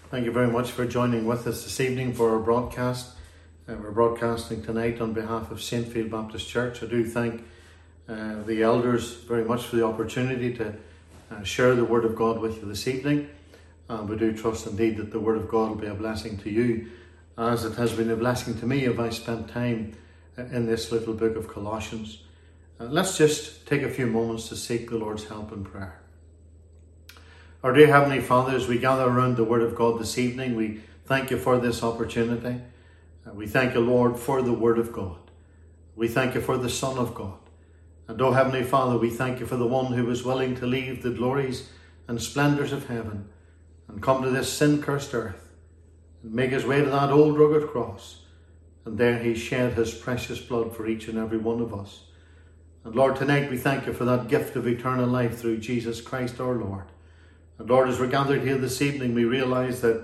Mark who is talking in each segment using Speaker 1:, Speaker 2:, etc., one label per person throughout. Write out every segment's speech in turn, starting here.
Speaker 1: Thank you very much for joining with us this evening for our broadcast. We're broadcasting tonight on behalf of St. Field Baptist Church. I do thank the elders very much for the opportunity to share the Word of God with you this evening. And we do trust indeed that the Word of God will be a blessing to you, as it has been a blessing to me if I spent time in this little book of Colossians. Let's just take a few moments to seek the Lord's help in prayer. Our dear Heavenly Father, as we gather around the Word of God this evening, we thank you for this opportunity. We thank you, Lord, for the Word of God. We thank you for the Son of God. And, oh Heavenly Father, we thank you for the one who was willing to leave the glories and splendours of heaven and come to this sin-cursed earth and make his way to that old rugged cross. And there he shed his precious blood for each and every one of us. And Lord, tonight we thank you for that gift of eternal life through Jesus Christ our Lord. And Lord, as we're gathered here this evening, we realise that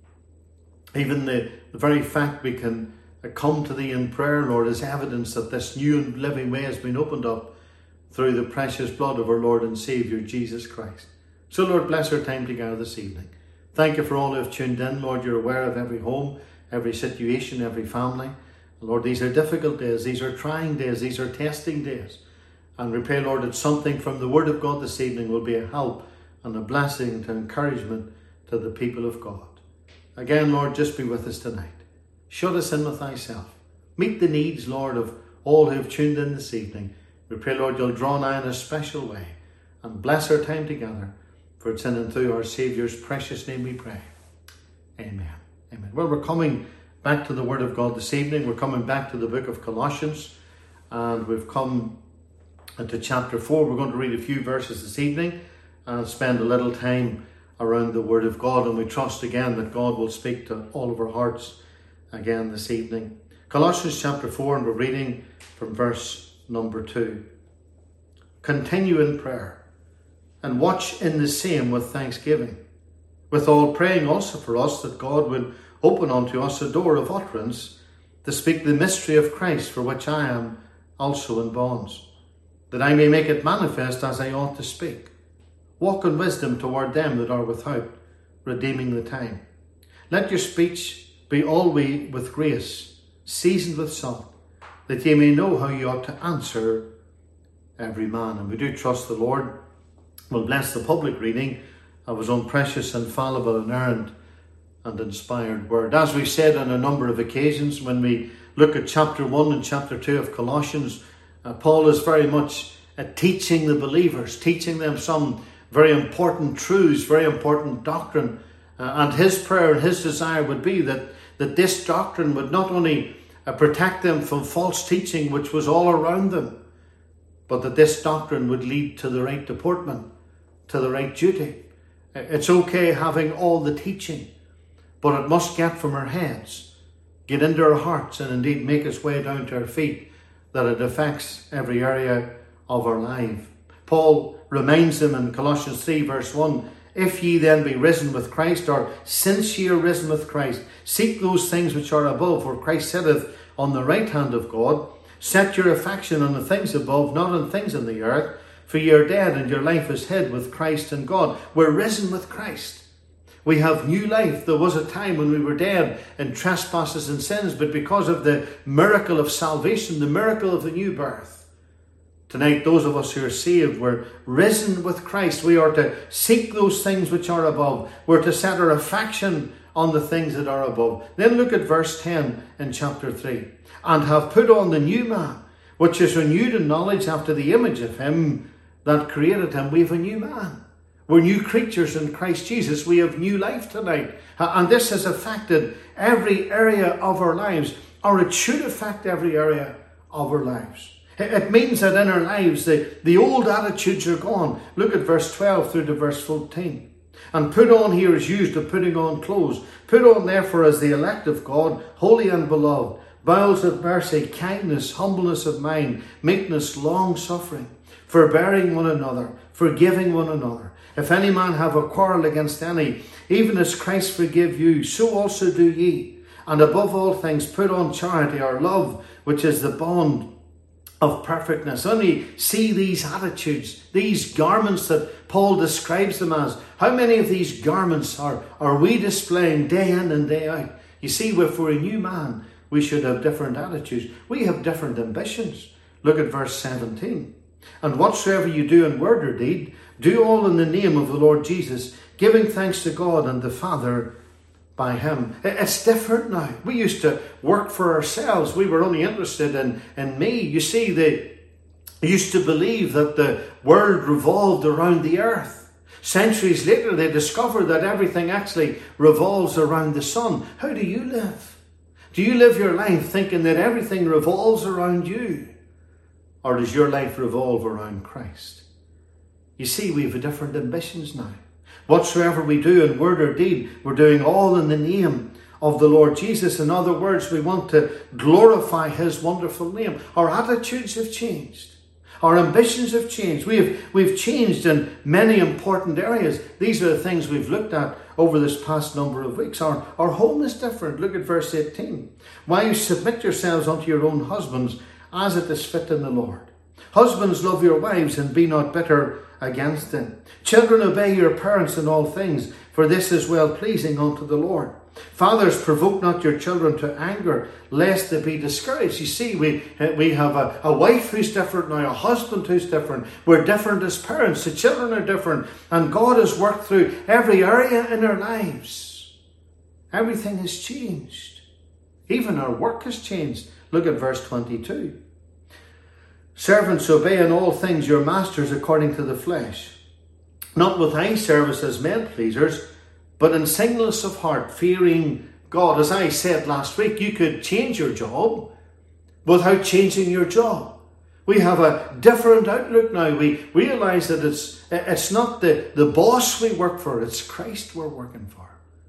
Speaker 1: even the very fact we can come to thee in prayer, Lord, is evidence that this new and living way has been opened up through the precious blood of our Lord and Saviour, Jesus Christ. So, Lord, bless our time together this evening. Thank you for all who have tuned in. Lord, you're aware of every home, every situation, every family. And Lord, these are difficult days. These are trying days. These are testing days. And we pray, Lord, that something from the Word of God this evening will be a help and a blessing to encouragement to the people of God. Again, Lord, just be with us tonight. Shut us in with thyself. Meet the needs, Lord, of all who have tuned in this evening. We pray, Lord, you'll draw nigh in a special way and bless our time together. For it's in and through our Saviour's precious name we pray. Amen. Amen. Well, we're coming back to the Word of God this evening. We're coming back to the book of Colossians. And we've come into chapter 4. We're going to read a few verses this evening and spend a little time around the Word of God. And we trust again that God will speak to all of our hearts again this evening. Colossians chapter 4, and we're reading from verse number 2. Continue in prayer, and watch in the same with thanksgiving, with all praying also for us, that God would open unto us a door of utterance to speak the mystery of Christ, for which I am also in bonds, that I may make it manifest as I ought to speak. Walk in wisdom toward them that are without, redeeming the time. Let your speech be always with grace, seasoned with salt, that ye may know how ye ought to answer every man. And we do trust the Lord will bless the public reading of his own precious, infallible, inerrant and inspired word. As we've said on a number of occasions, when we look at chapter 1 and chapter 2 of Colossians, Paul is very much teaching the believers, teaching them some very important truths, very important doctrine. And his prayer and his desire would be that this doctrine would not only protect them from false teaching, which was all around them, but that this doctrine would lead to the right deportment, to the right duty. It's okay having all the teaching, but it must get from our heads, get into our hearts, and indeed make its way down to our feet, that it affects every area of our life. Paul reminds them in Colossians 3 verse 1, if ye then be risen with Christ, or since ye are risen with Christ, seek those things which are above, where Christ sitteth on the right hand of God. Set your affection on the things above, not on things on the earth, for ye are dead, and your life is hid with Christ in God. We're risen with Christ. We have new life. There was a time when we were dead in trespasses and sins, but because of the miracle of salvation, the miracle of the new birth, tonight, those of us who are saved, we're risen with Christ. We are to seek those things which are above. We're to set our affection on the things that are above. Then look at verse 10 in chapter 3. And have put on the new man, which is renewed in knowledge after the image of him that created him. We have a new man. We're new creatures in Christ Jesus. We have new life tonight. And this has affected every area of our lives, or it should affect every area of our lives. It means that in our lives, the old attitudes are gone. Look at verse 12 through to verse 14. And put on here is used of putting on clothes. Put on therefore as the elect of God, holy and beloved, bowels of mercy, kindness, humbleness of mind, meekness, long-suffering, forbearing one another, forgiving one another. If any man have a quarrel against any, even as Christ forgave you, so also do ye. And above all things put on charity, or love, which is the bond of perfectness. Only see these attitudes, these garments that Paul describes them as. How many of these garments are we displaying day in and day out? You see, if we're a new man, we should have different attitudes. We have different ambitions. Look at verse 17. And whatsoever you do in word or deed, do all in the name of the Lord Jesus, giving thanks to God and the Father by him. It's different now. We used to work for ourselves. We were only interested in me. You see, they used to believe that the world revolved around the earth. Centuries later, they discovered that everything actually revolves around the sun. How do you live? Do you live your life thinking that everything revolves around you? Or does your life revolve around Christ? You see, we have different ambitions now. Whatsoever we do in word or deed, we're doing all in the name of the Lord Jesus. In other words, we want to glorify his wonderful name. Our attitudes have changed. Our ambitions have changed. We've changed in many important areas. These are the things we've looked at over this past number of weeks. Our home is different. Look at verse 18. Wives, submit yourselves unto your own husbands, as it is fit in the Lord. Husbands, love your wives, and be not bitter against them. Children, obey your parents in all things, for this is well pleasing unto the Lord. Fathers, provoke not your children to anger, lest they be discouraged. You see, we have a wife who's different now, a husband who's different. We're different as parents. The children are different. And God has worked through every area in our lives. Everything has changed. Even our work has changed. Look at verse 22. Servants, obey in all things your masters according to the flesh, not with eye service as men pleasers, but in singleness of heart, fearing God. As I said last week, you could change your job without changing your job. We have a different outlook now. We realise that it's not the boss we work for, it's Christ we're working for.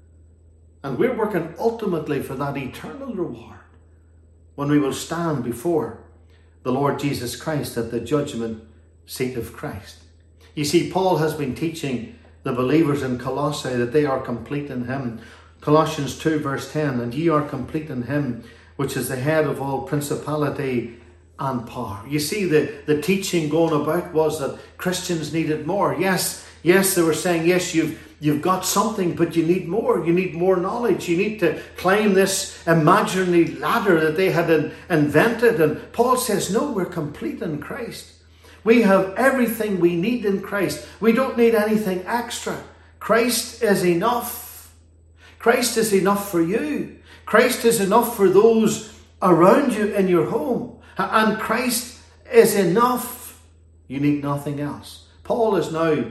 Speaker 1: And we're working ultimately for that eternal reward when we will stand before the Lord Jesus Christ at the judgment seat of Christ. You see, Paul has been teaching the believers in Colossae that they are complete in him. Colossians 2 verse 10, and ye are complete in him, which is the head of all principality and power. You see, the teaching going about was that Christians needed more. Yes, they were saying, yes, you've got something, but you need more. You need more knowledge. You need to climb this imaginary ladder that they had invented. And Paul says, no, we're complete in Christ. We have everything we need in Christ. We don't need anything extra. Christ is enough. Christ is enough for you. Christ is enough for those around you in your home. And Christ is enough. You need nothing else. Paul is now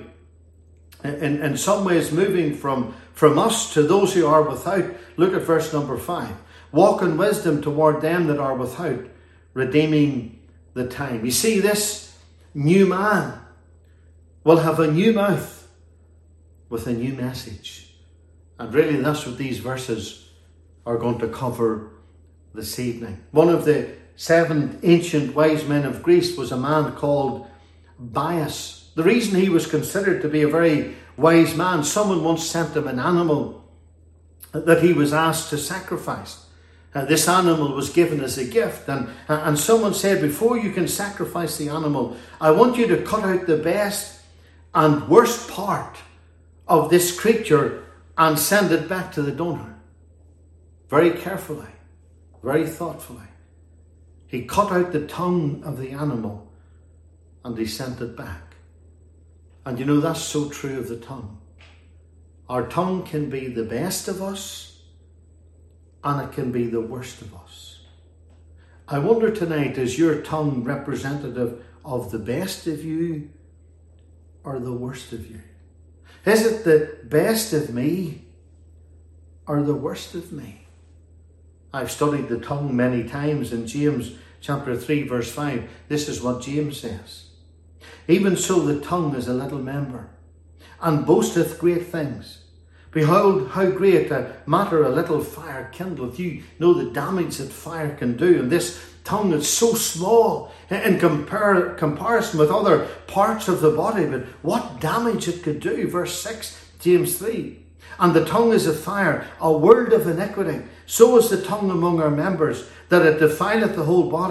Speaker 1: in some ways moving from us to those who are without. Look at verse number 5. Walk in wisdom toward them that are without, redeeming the time. You see, this new man will have a new mouth with a new message. And really that's what these verses are going to cover this evening. One of the 7 ancient wise men of Greece was a man called Bias. The reason he was considered to be a very wise man, someone once sent him an animal that he was asked to sacrifice. This animal was given as a gift, and someone said, before you can sacrifice the animal, I want you to cut out the best and worst part of this creature and send it back to the donor. Very carefully, very thoughtfully. He cut out the tongue of the animal and he sent it back. And you know, that's so true of the tongue. Our tongue can be the best of us, and it can be the worst of us. I wonder tonight, is your tongue representative of the best of you or the worst of you? Is it the best of me or the worst of me? I've studied the tongue many times in James chapter 3 verse 5. This is what James says. Even so the tongue is a little member, and boasteth great things. Behold, how great a matter a little fire kindleth. You know the damage that fire can do. And this tongue is so small in comparison with other parts of the body. But what damage it could do. Verse 6, James 3. And the tongue is a fire, a world of iniquity. So is the tongue among our members, that it defileth the whole body,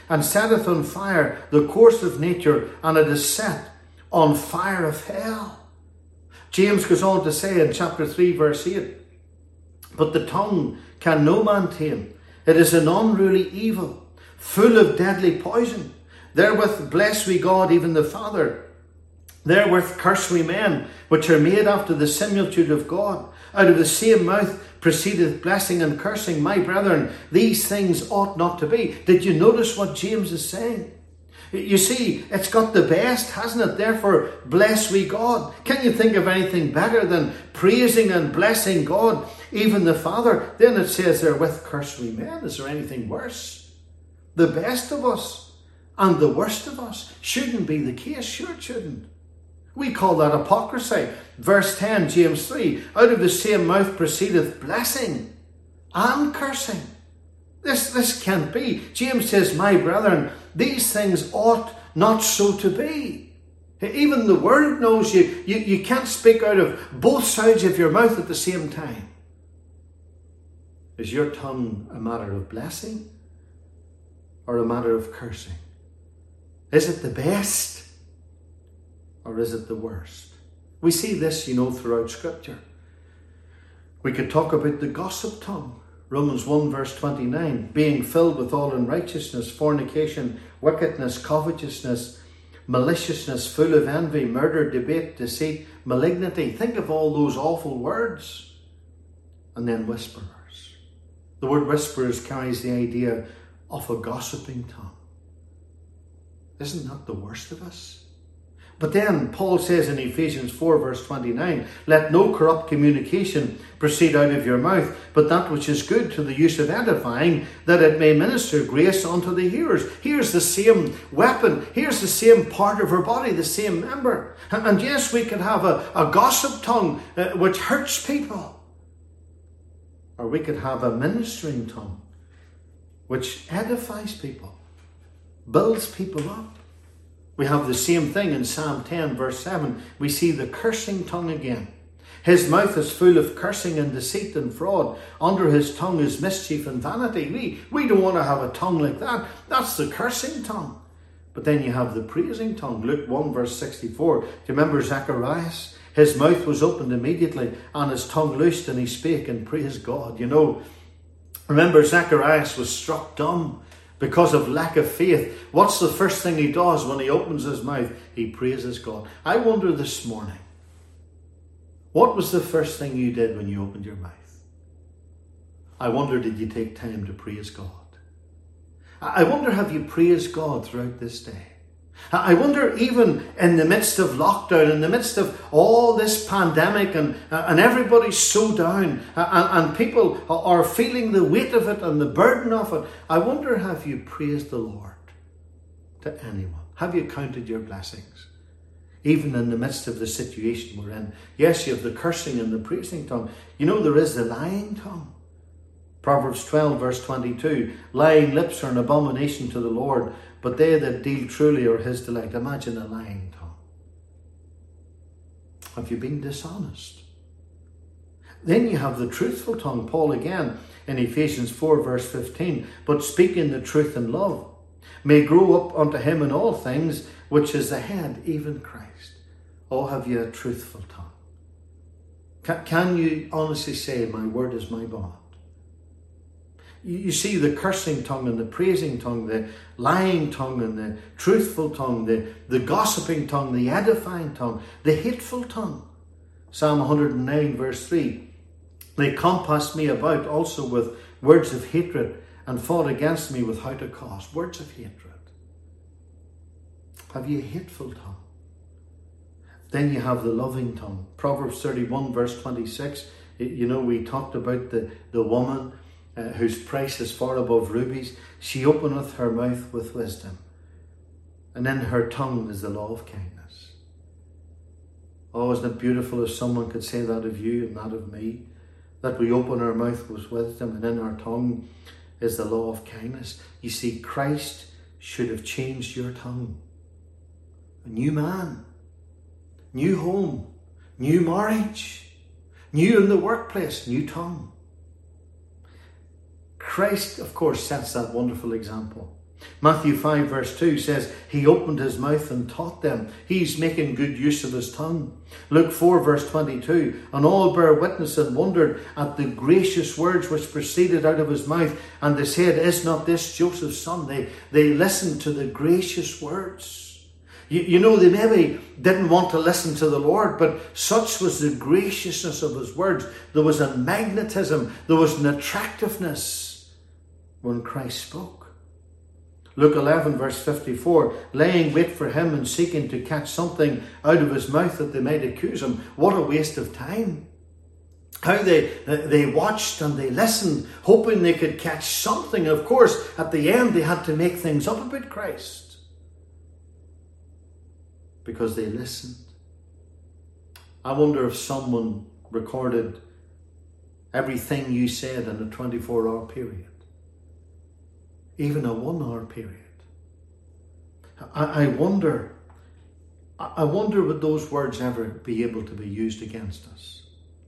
Speaker 1: and setteth on fire the course of nature, and it is set on fire of hell. James goes on to say in chapter 3 verse 8, but the tongue can no man tame. It is an unruly evil, full of deadly poison. Therewith bless we God, even the Father. Therewith curse we men, which are made after the similitude of God. Out of the same mouth proceedeth blessing and cursing. My brethren, these things ought not to be. Did you notice what James is saying? You see, it's got the best, hasn't it? Therefore, bless we God. Can you think of anything better than praising and blessing God, even the Father? Then it says therewith curse we men. Is there anything worse? The best of us and the worst of us shouldn't be the case. Sure it shouldn't. We call that hypocrisy. Verse 10, James 3, out of the same mouth proceedeth blessing and cursing. This can't be. James says, my brethren, these things ought not so to be. Even the world knows you can't speak out of both sides of your mouth at the same time. Is your tongue a matter of blessing or a matter of cursing? Is it the best or is it the worst? We see this, throughout Scripture. We could talk about the gossip tongue. Romans 1 verse 29, being filled with all unrighteousness, fornication, wickedness, covetousness, maliciousness, full of envy, murder, debate, deceit, malignity. Think of all those awful words. And then whisperers. The word whisperers carries the idea of a gossiping tongue. Isn't that the worst of us? But then Paul says in Ephesians 4 verse 29, let no corrupt communication proceed out of your mouth, but that which is good to the use of edifying, that it may minister grace unto the hearers. Here's the same weapon. Here's the same part of our body, the same member. And yes, we can have a gossip tongue which hurts people. Or we could have a ministering tongue which edifies people, builds people up. We have the same thing in Psalm 10 verse 7. We see the cursing tongue again. His mouth is full of cursing and deceit and fraud. Under his tongue is mischief and vanity. We don't want to have a tongue like that. That's the cursing tongue. But then you have the praising tongue. Luke 1 verse 64. Do you remember Zacharias? His mouth was opened immediately and his tongue loosed and he spake and praised God. Remember Zacharias was struck dumb because of lack of faith. What's the first thing he does when he opens his mouth? He praises God. I wonder this morning, what was the first thing you did when you opened your mouth? I wonder, did you take time to praise God? I wonder, have you praised God throughout this day? I wonder, even in the midst of lockdown, in the midst of all this pandemic and everybody's so down and people are feeling the weight of it and the burden of it, I wonder, have you praised the Lord to anyone? Have you counted your blessings? Even in the midst of the situation we're in. Yes, you have the cursing and the praising tongue. There is the lying tongue. Proverbs 12 verse 22, lying lips are an abomination to the Lord, but they that deal truly are his delight. Imagine a lying tongue. Have you been dishonest? Then you have the truthful tongue. Paul again in Ephesians 4 verse 15, but speaking the truth in love may grow up unto him in all things, which is the head, even Christ. Oh, have you a truthful tongue? Can you honestly say, my word is my bond? You see, the cursing tongue and the praising tongue, the lying tongue and the truthful tongue, the gossiping tongue, the edifying tongue, the hateful tongue. Psalm 109 verse 3, they compassed me about also with words of hatred and fought against me without a cause. Words of hatred. Have you a hateful tongue? Then you have the loving tongue. Proverbs 31 verse 26, we talked about the woman whose price is far above rubies. She openeth her mouth with wisdom, and in her tongue is the law of kindness. Oh, isn't it beautiful if someone could say that of you and that of me, that we open our mouth with wisdom and in our tongue is the law of kindness. You see, Christ should have changed your tongue. A new man, new home, new marriage, new in the workplace, new tongue. Christ, of course, sets that wonderful example. Matthew 5 verse 2 says, he opened his mouth and taught them. He's making good use of his tongue. Luke 4 verse 22, and all bare witness and wondered at the gracious words which proceeded out of his mouth. And they said, is not this Joseph's son? They listened to the gracious words. You know, they maybe didn't want to listen to the Lord, but such was the graciousness of his words. There was a magnetism, there was an attractiveness when Christ spoke. Luke 11 verse 54, laying wait for him and seeking to catch something out of his mouth that they might accuse him. What a waste of time. How they watched and they listened, hoping they could catch something. Of course, at the end they had to make things up about Christ, because they listened. I wonder if someone recorded everything you said in a 24-hour period. Even a 1-hour period. I wonder would those words ever be able to be used against us?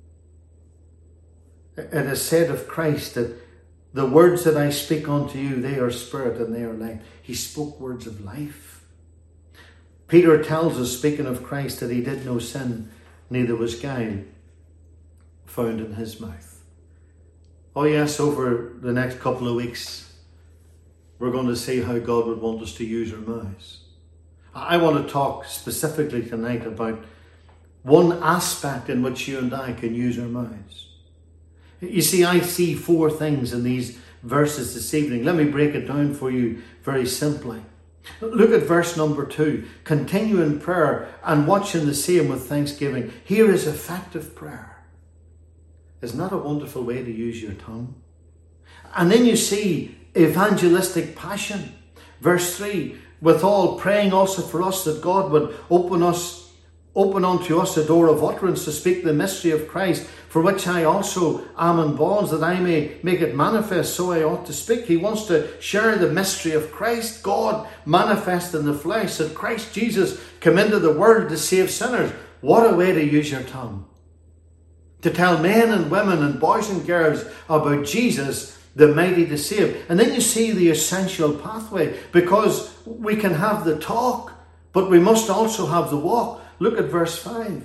Speaker 1: It is said of Christ that the words that I speak unto you, they are spirit and they are life. He spoke words of life. Peter tells us, speaking of Christ, that he did no sin, neither was guile found in his mouth. Oh yes, over the next couple of weeks, we're going to see how God would want us to use our mouths. I want to talk specifically tonight about one aspect in which you and I can use our mouths. You see, I see 4 things in these verses this evening. Let me break it down for you very simply. Look at verse number 2. Continue in prayer and watching the same with thanksgiving. Here is effective prayer. Isn't that a wonderful way to use your tongue? And then you see evangelistic passion. Verse 3, withal praying also for us that God would open unto us a door of utterance to speak the mystery of Christ, for which I also am in bonds, that I may make it manifest, so I ought to speak. He wants to share the mystery of Christ, God manifest in the flesh, that Christ Jesus came into the world to save sinners. What a way to use your tongue. To tell men and women and boys and girls about Jesus, the mighty to save. And then you see the essential pathway, because we can have the talk, but we must also have the walk. Look at verse 5.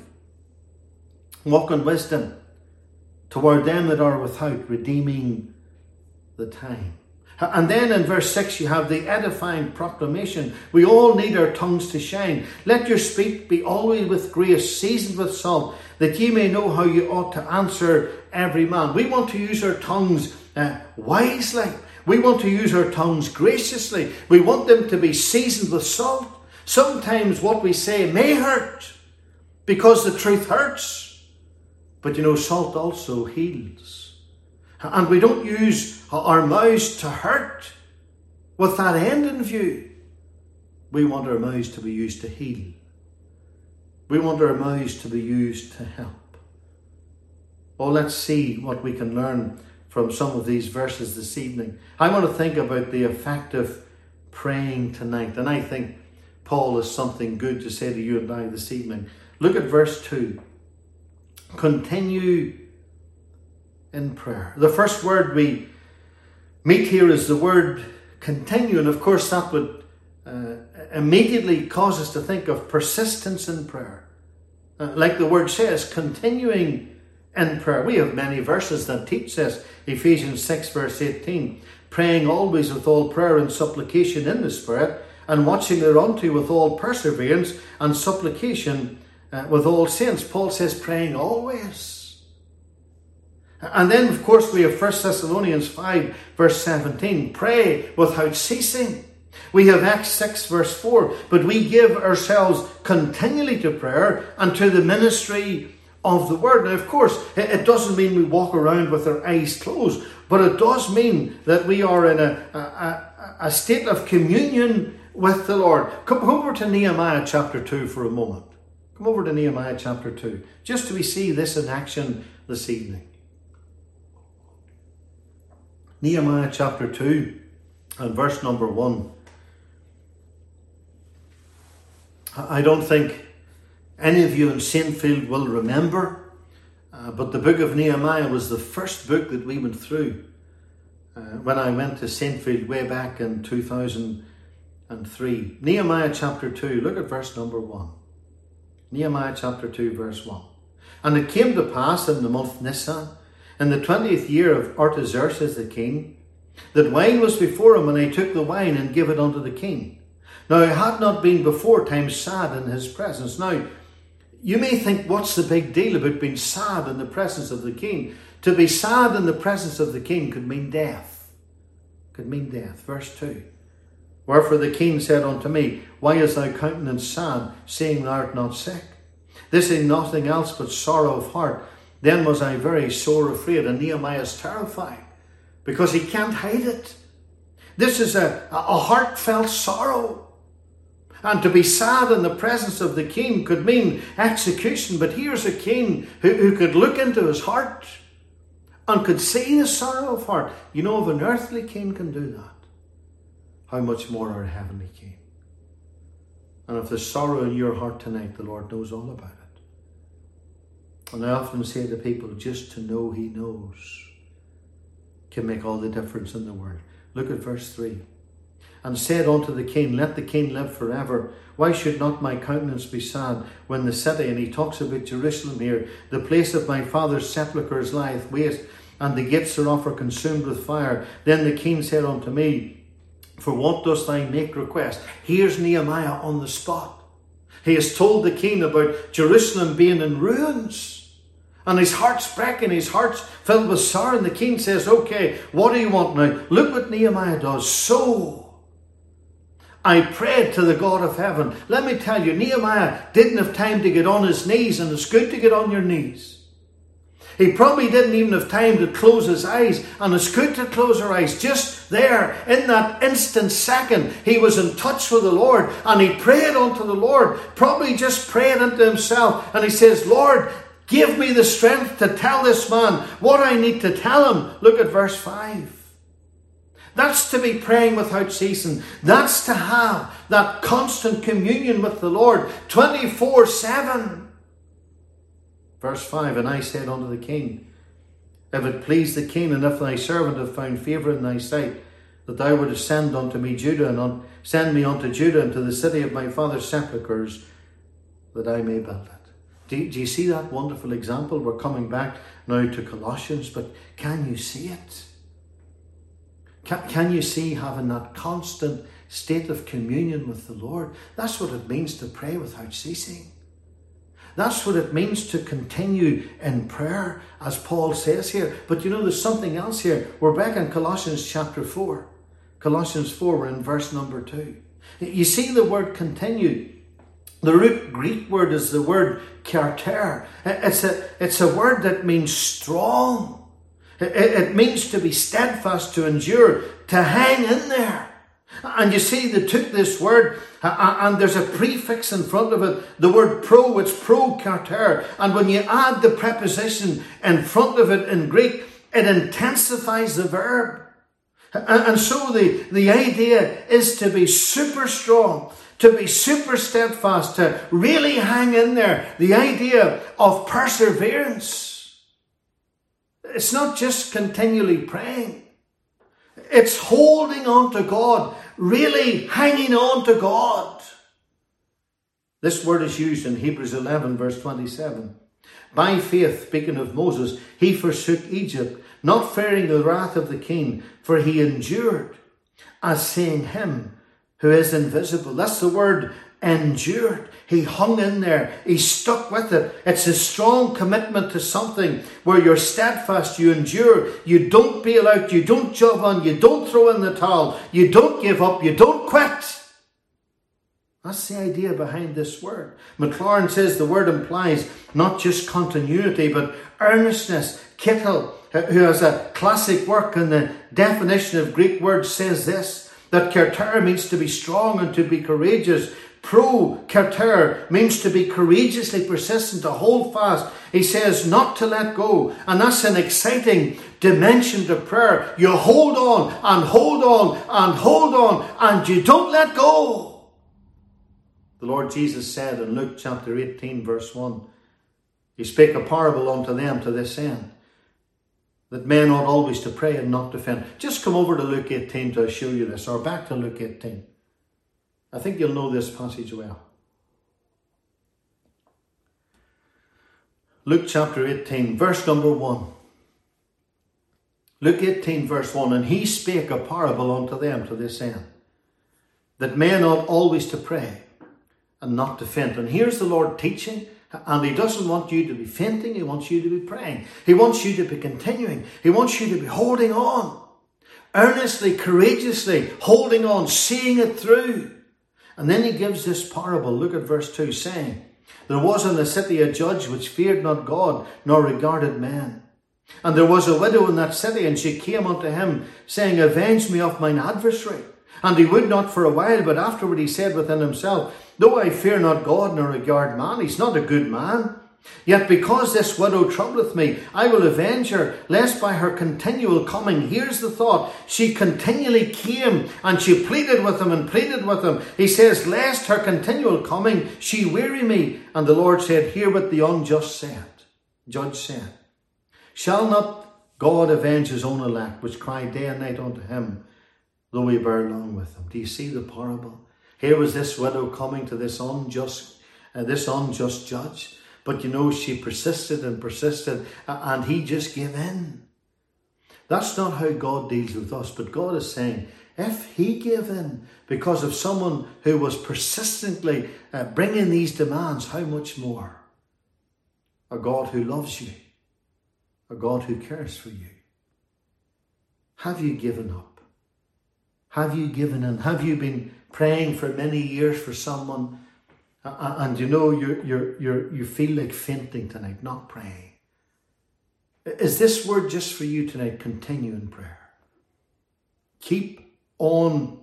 Speaker 1: Walk in wisdom toward them that are without, redeeming the time. And then in verse 6 you have the edifying proclamation. We all need our tongues to shine. Let your speech be always with grace, seasoned with salt, that ye may know how you ought to answer every man. We want to use our tongues wisely. We want to use our tongues graciously. We want them to be seasoned with salt. Sometimes what we say may hurt, because the truth hurts. But you know, salt also heals. And we don't use our mouths to hurt with that end in view. We want our mouths to be used to heal. We want our mouths to be used to help. Oh, let's see what we can learn from some of these verses this evening. I want to think about the effective praying tonight. And I think Paul has something good to say to you and I this evening. Look at verse 2. Continue in prayer. The first word we meet here is the word continue. And of course that would immediately cause us to think of persistence in prayer. Like the word says, continuing in prayer. We have many verses that teach this. Ephesians 6 verse 18. Praying always with all prayer and supplication in the Spirit, and watching thereunto with all perseverance and supplication with all saints. Paul says praying always. And then of course we have 1 Thessalonians 5 verse 17. Pray without ceasing. We have Acts 6 verse 4. But we give ourselves continually to prayer and to the ministry of the word. Now of course it doesn't mean we walk around with our eyes closed, but it does mean that we are in a state of communion with the Lord. Come over to Nehemiah chapter 2 for a moment. Come over to Nehemiah chapter 2, just so we see this in action this evening. Nehemiah chapter 2 and verse number 1. I don't think any of you in Saintfield will remember, but the book of Nehemiah was the first book that we went through when I went to Saintfield way back in 2003. Nehemiah chapter 2, look at verse number 1. Nehemiah chapter 2 verse 1. And it came to pass in the month Nisan, in the 20th year of Artaxerxes the king, that wine was before him, and he took the wine and gave it unto the king. Now he had not been before time sad in his presence. Now, you may think, what's the big deal about being sad in the presence of the king? To be sad in the presence of the king could mean death. Could mean death. Verse 2. Wherefore the king said unto me, Why is thy countenance sad, seeing thou art not sick? This is nothing else but sorrow of heart. Then was I very sore afraid. And Nehemiah is terrified, because he can't hide it. This is a heartfelt sorrow. And to be sad in the presence of the king could mean execution. But here's a king who could look into his heart and could see the sorrow of heart. You know, if an earthly king can do that, how much more our heavenly king? And if there's sorrow in your heart tonight, the Lord knows all about it. And I often say to people, just to know he knows can make all the difference in the world. Look at verse 3. And said unto the king, Let the king live forever. Why should not my countenance be sad when the city, and he talks about Jerusalem here, the place of my father's sepulchres lieth waste, and the gates thereof are consumed with fire. Then the king said unto me, For what dost thou make request? Here's Nehemiah on the spot. He has told the king about Jerusalem being in ruins. And his heart's breaking, his heart's filled with sorrow. And the king says, Okay, what do you want now? Look what Nehemiah does. So I prayed to the God of heaven. Let me tell you, Nehemiah didn't have time to get on his knees, and it's good to get on your knees. He probably didn't even have time to close his eyes, and it's good to close our eyes. Just there, in that instant second, he was in touch with the Lord, and he prayed unto the Lord, probably just praying unto himself, and he says, Lord, give me the strength to tell this man what I need to tell him. Look at verse 5. That's to be praying without ceasing. That's to have that constant communion with the Lord 24/7. Verse 5, And I said unto the king, If it please the king, and if thy servant have found favour in thy sight, that thou wouldest send unto me Judah, and send me unto Judah, and to the city of my father's sepulchres, that I may build it. Do you see that wonderful example? We're coming back now to Colossians, but can you see it? Can you see having that constant state of communion with the Lord? That's what it means to pray without ceasing. That's what it means to continue in prayer, as Paul says here. But you know, there's something else here. We're back in Colossians chapter 4. Colossians 4, we're in verse number 2. You see the word continue. The root Greek word is the word karter. It's a word that means strong. It means to be steadfast, to endure, to hang in there. And you see, they took this word, and there's a prefix in front of it, the word pro, it's pro karter. And when you add the preposition in front of it in Greek, it intensifies the verb. And so the idea is to be super strong, to be super steadfast, to really hang in there. The idea of perseverance. It's not just continually praying. It's holding on to God, really hanging on to God. This word is used in Hebrews 11 verse 27. By faith, speaking of Moses, he forsook Egypt, not fearing the wrath of the king, for he endured as seeing him who is invisible. That's the word endured. He hung in there. He stuck with it. It's a strong commitment to something where you're steadfast, you endure, you don't bail out, you don't jump on, you don't throw in the towel, you don't give up, you don't quit. That's the idea behind this word. Maclaren says the word implies not just continuity, but earnestness. Kittel, who has a classic work in the definition of Greek words, says this, that karter means to be strong and to be courageous. Pro-karter means to be courageously persistent, to hold fast. He says not to let go. And that's an exciting dimension to prayer. You hold on and hold on and hold on, and you don't let go. The Lord Jesus said in Luke chapter 18 verse 1, He spake a parable unto them to this end, that men ought always to pray and not to faint. Just come over to Luke 18 to show you this, or back to Luke 18. I think you'll know this passage well. Luke chapter 18, verse number 1. Luke 18, verse 1. And he spake a parable unto them to this end, that men ought always to pray and not to faint. And here's the Lord teaching, and he doesn't want you to be fainting. He wants you to be praying. He wants you to be continuing. He wants you to be holding on, earnestly, courageously, holding on, seeing it through. And then he gives this parable. Look at verse 2, saying, there was in the city a judge which feared not God, nor regarded man. And there was a widow in that city, and she came unto him, saying, avenge me of mine adversary. And he would not for a while, but afterward he said within himself, though I fear not God, nor regard man, he's not a good man. Yet because this widow troubleth me, I will avenge her, lest by her continual coming, here's the thought, she continually came, and she pleaded with him and pleaded with him. He says, lest her continual coming, she weary me. And the Lord said, hear what the unjust judge said. Shall not God avenge his own elect, which cry day and night unto him, though we bear long with them? Do you see the parable? Here was this widow coming to this unjust judge. But you know, she persisted and persisted, and he just gave in. That's not how God deals with us. But God is saying, if he gave in because of someone who was persistently bringing these demands, how much more a God who loves you, a God who cares for you? Have you given up? Have you given in? Have you been praying for many years for someone, and you know you feel like fainting tonight, not praying? Is this word just for you tonight? Continue in prayer. Keep on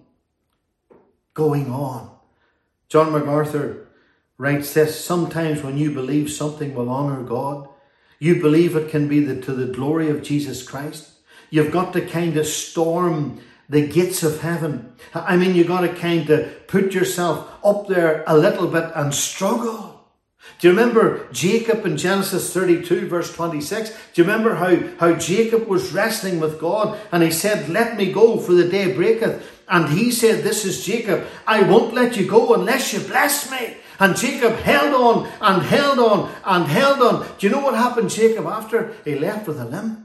Speaker 1: going on. John MacArthur writes this: sometimes when you believe something will honour God, you believe it can be to the glory of Jesus Christ, you've got to kind of storm the gates of heaven. I mean, you got to kind of put yourself up there a little bit and struggle. Do you remember Jacob in Genesis 32 verse 26? Do you remember how Jacob was wrestling with God, and he said, let me go, for the day breaketh. And he said, this is Jacob, I won't let you go unless you bless me. And Jacob held on and held on and held on. Do you know what happened, Jacob, after? He left with a limp.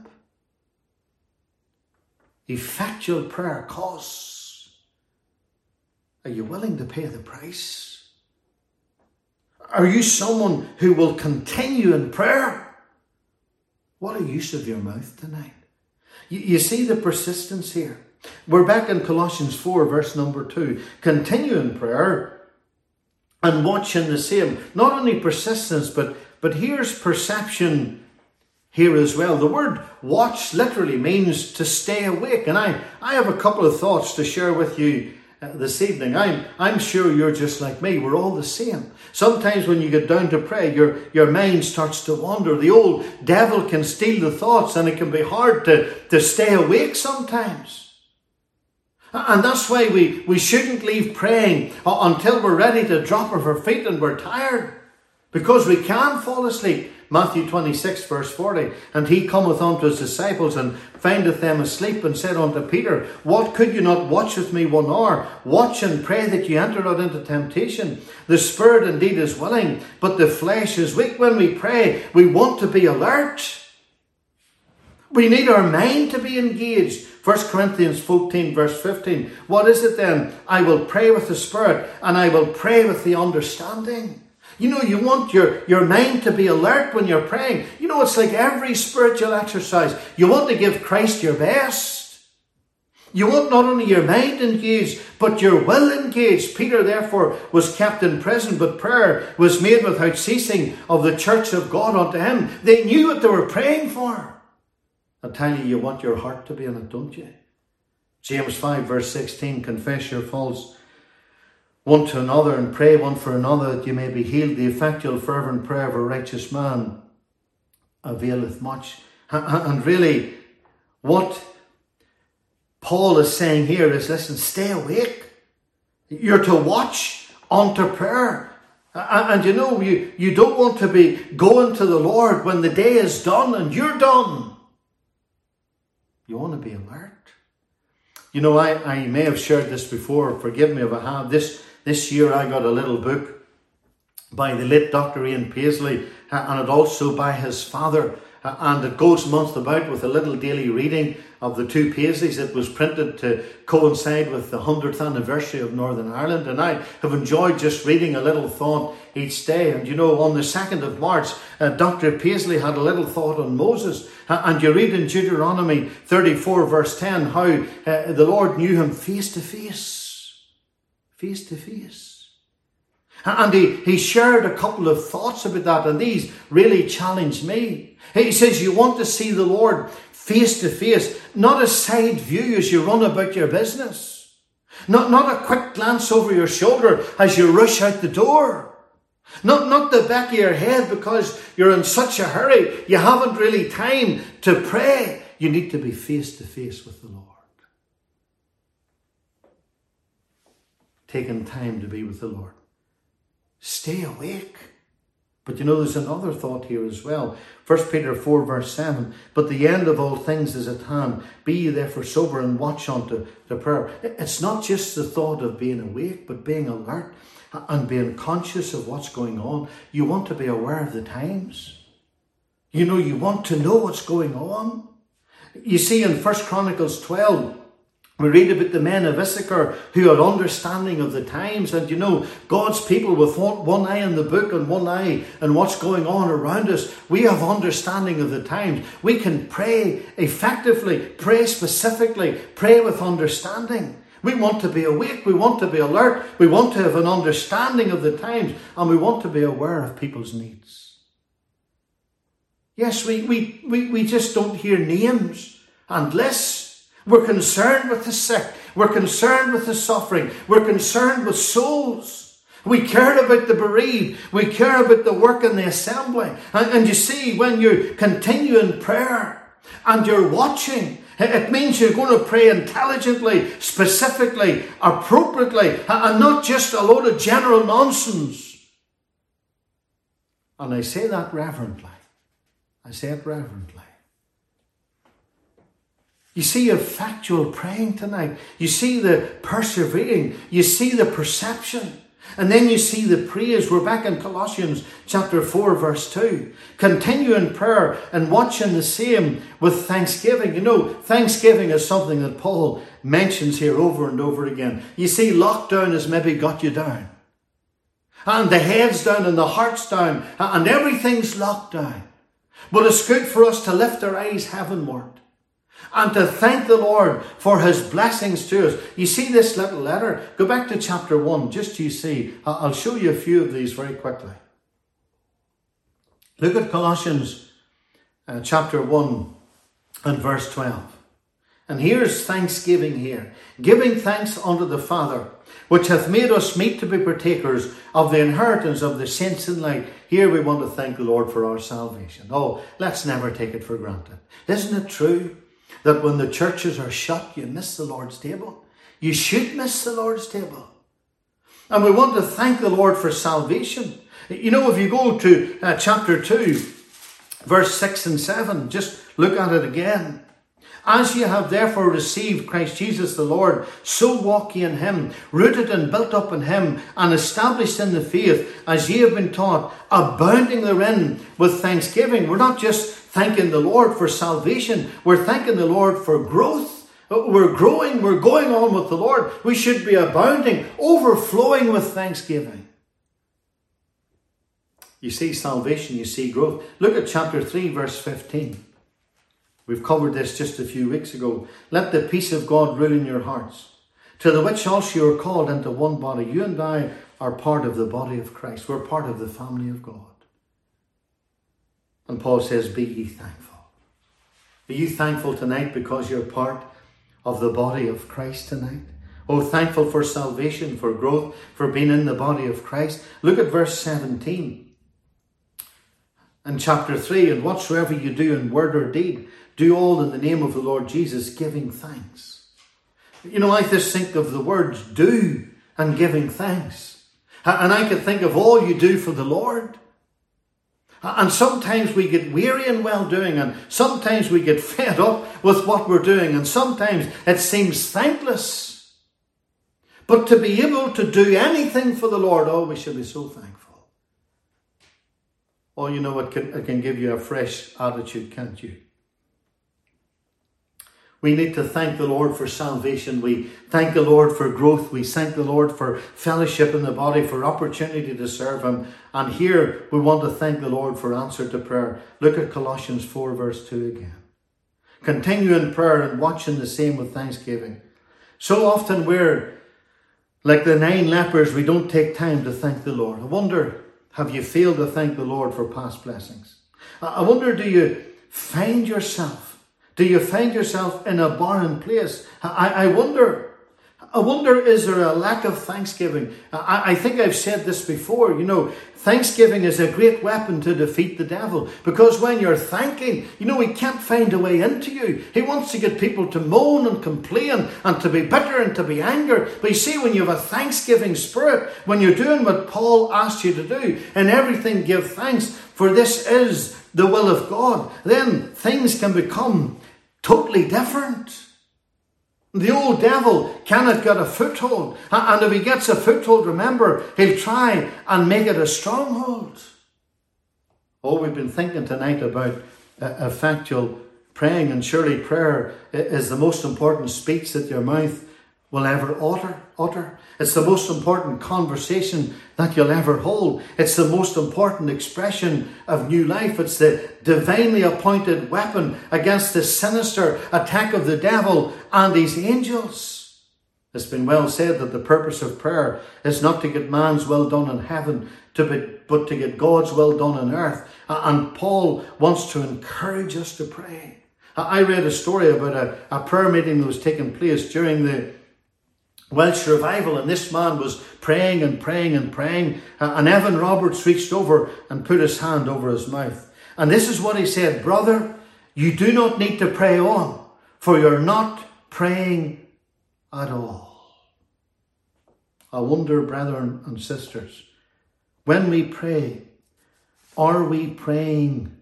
Speaker 1: Effectual prayer costs. Are you willing to pay the price? Are you someone who will continue in prayer? What a use of your mouth tonight. You see the persistence here. We're back in Colossians 4 verse number 2. Continue in prayer and watch in the same. Not only persistence, but here's perception here as well. The word watch literally means to stay awake. And I have a couple of thoughts to share with you this evening. I'm sure you're just like me. We're all the same. Sometimes when you get down to pray, your mind starts to wander. The old devil can steal the thoughts, and it can be hard to stay awake sometimes. And that's why we shouldn't leave praying until we're ready to drop off our feet and we're tired, because we can fall asleep. Matthew 26 verse 40. And he cometh unto his disciples, and findeth them asleep, and said unto Peter, what, could you not watch with me 1 hour? Watch and pray that you enter not into temptation. The spirit indeed is willing, but the flesh is weak. When we pray, we want to be alert. We need our mind to be engaged. 1 Corinthians 14 verse 15. What is it then? I will pray with the spirit, and I will pray with the understanding. You know, you want your mind to be alert when you're praying. You know, it's like every spiritual exercise. You want to give Christ your best. You want not only your mind engaged, but your will engaged. Peter, therefore, was kept in prison, but prayer was made without ceasing of the church of God unto him. They knew what they were praying for. I tell you, you want your heart to be in it, don't you? James 5 verse 16, confess your faults one to another, and pray one for another, that you may be healed. The effectual fervent prayer of a righteous man availeth much. And really, what Paul is saying here is, listen, stay awake. You're to watch unto prayer. And you know, you don't want to be going to the Lord when the day is done and you're done. You want to be alert. You know, I may have shared this before. Forgive me if I have. This year I got a little book by the late Dr. Ian Paisley, and it also by his father. And it goes month about with a little daily reading of the two Paisleys. It was printed to coincide with the 100th anniversary of Northern Ireland. And I have enjoyed just reading a little thought each day. And you know, on the 2nd of March, Dr. Paisley had a little thought on Moses. And you read in Deuteronomy 34 verse 10 how the Lord knew him face to face. Face to face. And he shared a couple of thoughts about that, and these really challenged me. He says you want to see the Lord face to face, not a side view as you run about your business. Not a quick glance over your shoulder as you rush out the door. Not the back of your head because you're in such a hurry, you haven't really time to pray. You need to be face to face with the Lord. Taking time to be with the Lord. Stay awake. But you know, there's another thought here as well. 1 Peter 4 verse 7. But the end of all things is at hand. Be ye therefore sober and watch unto the prayer. It's not just the thought of being awake, but being alert and being conscious of what's going on. You want to be aware of the times. You know, you want to know what's going on. You see, in 1 Chronicles 12, we read about the men of Issachar who had understanding of the times. And you know, God's people with one eye in the book and one eye in what's going on around us, we have understanding of the times. We can pray effectively, pray specifically, pray with understanding. We want to be awake, we want to be alert, we want to have an understanding of the times, and we want to be aware of people's needs. Yes, we just don't hear names and lists. We're concerned with the sick. We're concerned with the suffering. We're concerned with souls. We care about the bereaved. We care about the work in the assembly. And you see, when you continue in prayer and you're watching, it means you're going to pray intelligently, specifically, appropriately, and not just a load of general nonsense. And I say that reverently. I say it reverently. You see your factual praying tonight. You see the persevering. You see the perception. And then you see the praise. We're back in Colossians chapter 4 verse 2. Continue in prayer and watching the same with thanksgiving. You know, thanksgiving is something that Paul mentions here over and over again. You see, lockdown has maybe got you down. And the head's down and the heart's down. And everything's locked down. But it's good for us to lift our eyes heavenward. And to thank the Lord for his blessings to us. You see this little letter? Go back to chapter 1, just so you see. I'll show you a few of these very quickly. Look at Colossians chapter 1 and verse 12. And here's thanksgiving here. Giving thanks unto the Father, which hath made us meet to be partakers of the inheritance of the saints in light. Here we want to thank the Lord for our salvation. Oh, let's never take it for granted. Isn't it true that when the churches are shut, you miss the Lord's table? You should miss the Lord's table. And we want to thank the Lord for salvation. You know, if you go to chapter 2, verse 6 and 7, just look at it again. As ye have therefore received Christ Jesus the Lord, so walk ye in him, rooted and built up in him, and established in the faith, as ye have been taught, abounding therein with thanksgiving. We're not just thanking the Lord for salvation, we're thanking the Lord for growth. We're growing, we're going on with the Lord. We should be abounding, overflowing with thanksgiving. You see salvation, you see growth. Look at chapter 3, verse 15. We've covered this just a few weeks ago. Let the peace of God rule in your hearts, to the which also you are called into one body. You and I are part of the body of Christ. We're part of the family of God. And Paul says, be ye thankful. Are you thankful tonight because you're part of the body of Christ tonight? Oh, thankful for salvation, for growth, for being in the body of Christ. Look at verse 17. In chapter 3, and whatsoever you do in word or deed, do all in the name of the Lord Jesus, giving thanks. You know, I just think of the words do and giving thanks. And I can think of all you do for the Lord. And sometimes we get weary in well-doing, and sometimes we get fed up with what we're doing, and sometimes it seems thankless. But to be able to do anything for the Lord, oh, we should be so thankful. Oh, you know, it can give you a fresh attitude, can't you? We need to thank the Lord for salvation. We thank the Lord for growth. We thank the Lord for fellowship in the body, for opportunity to serve Him. And here we want to thank the Lord for answer to prayer. Look at Colossians 4 verse 2 again. Continue in prayer and watching the same with thanksgiving. So often we're like the 9 lepers. We don't take time to thank the Lord. I wonder, have you failed to thank the Lord for past blessings? I wonder, do you find yourself in a barren place? I wonder, is there a lack of thanksgiving? I think I've said this before. You know, thanksgiving is a great weapon to defeat the devil. Because when you're thanking, you know, he can't find a way into you. He wants to get people to moan and complain and to be bitter and to be angry. But you see, when you have a thanksgiving spirit, when you're doing what Paul asked you to do, in everything give thanks, for this is the will of God, then things can become totally different. The old devil cannot get a foothold. And if he gets a foothold, remember, he'll try and make it a stronghold. Oh, we've been thinking tonight about effectual praying, and surely prayer is the most important speech that your mouth will ever utter. It's the most important conversation that you'll ever hold. It's the most important expression of new life. It's the divinely appointed weapon against the sinister attack of the devil and his angels. It's been well said that the purpose of prayer is not to get man's will done in heaven, but to get God's will done on earth. And Paul wants to encourage us to pray. I read a story about a prayer meeting that was taking place during the Welsh revival, and this man was praying and praying and praying, and Evan Roberts reached over and put his hand over his mouth. And this is what he said: "Brother, you do not need to pray on, for you're not praying at all." I wonder, brethren and sisters, when we pray, are we praying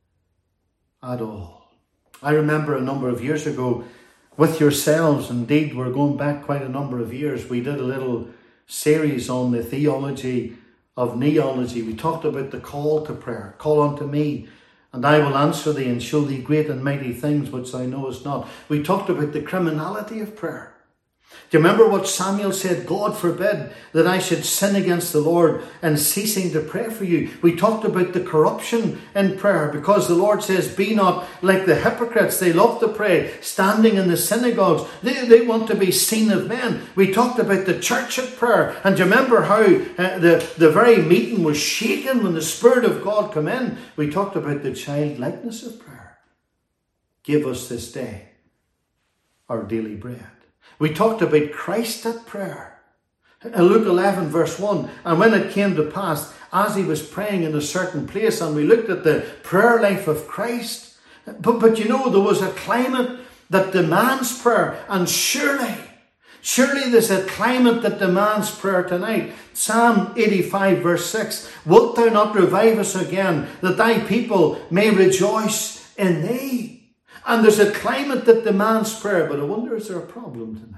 Speaker 1: at all? I remember a number of years ago, with yourselves, indeed, we're going back quite a number of years, we did a little series on the theology of neology. We talked about the call to prayer. Call unto me, and I will answer thee and show thee great and mighty things which thou knowest not. We talked about the criminality of prayer. Do you remember what Samuel said? God forbid that I should sin against the Lord in ceasing to pray for you. We talked about the corruption in prayer, because the Lord says, be not like the hypocrites. They love to pray, standing in the synagogues. They want to be seen of men. We talked about the church of prayer. And do you remember how the very meeting was shaken when the Spirit of God came in? We talked about the childlikeness of prayer. Give us this day our daily bread. We talked about Christ at prayer. In Luke 11 verse 1, and when it came to pass, as he was praying in a certain place, and we looked at the prayer life of Christ. But you know, there was a climate that demands prayer, and surely there's a climate that demands prayer tonight. Psalm 85 verse 6, wilt thou not revive us again, that thy people may rejoice in thee? And there's a climate that demands prayer, but I wonder, is there a problem tonight?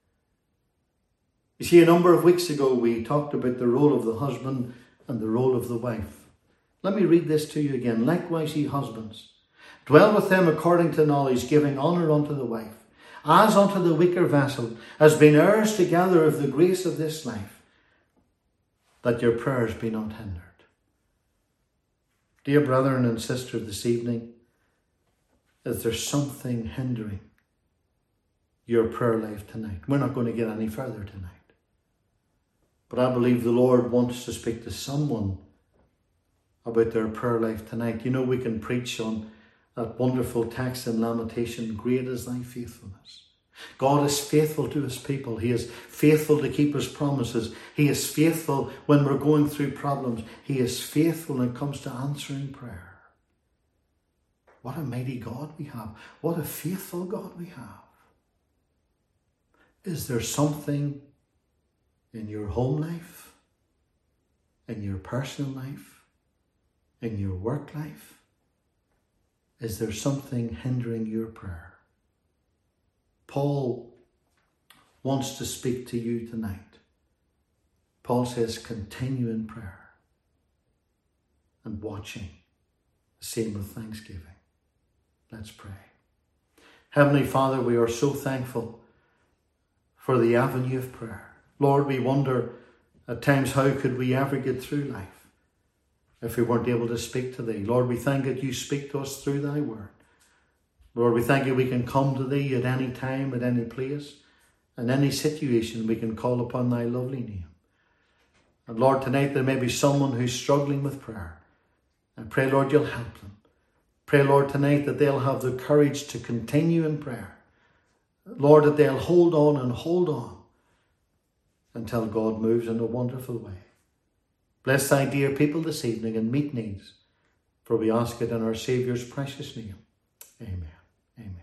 Speaker 1: You see, a number of weeks ago, we talked about the role of the husband and the role of the wife. Let me read this to you again. Likewise, ye husbands, dwell with them according to knowledge, giving honour unto the wife, as unto the weaker vessel, as being heirs together of the grace of this life, that your prayers be not hindered. Dear brethren and sister, this evening, is there something hindering your prayer life tonight? We're not going to get any further tonight. But I believe the Lord wants to speak to someone about their prayer life tonight. You know, we can preach on that wonderful text in Lamentation, great is thy faithfulness. God is faithful to his people. He is faithful to keep his promises. He is faithful when we're going through problems. He is faithful when it comes to answering prayer. What a mighty God we have. What a faithful God we have. Is there something in your home life, in your personal life, in your work life? Is there something hindering your prayer? Paul wants to speak to you tonight. Paul says, continue in prayer and watching. The same with thanksgiving. Let's pray. Heavenly Father, we are so thankful for the avenue of prayer. Lord, we wonder at times how could we ever get through life if we weren't able to speak to Thee. Lord, we thank that You speak to us through Thy word. Lord, we thank You we can come to Thee at any time, at any place, in any situation we can call upon Thy lovely name. And Lord, tonight there may be someone who's struggling with prayer. I pray, Lord, You'll help them. Pray, Lord, tonight that they'll have the courage to continue in prayer. Lord, that they'll hold on until God moves in a wonderful way. Bless Thy dear people this evening and meet needs, for we ask it in our Saviour's precious name. Amen. Amen.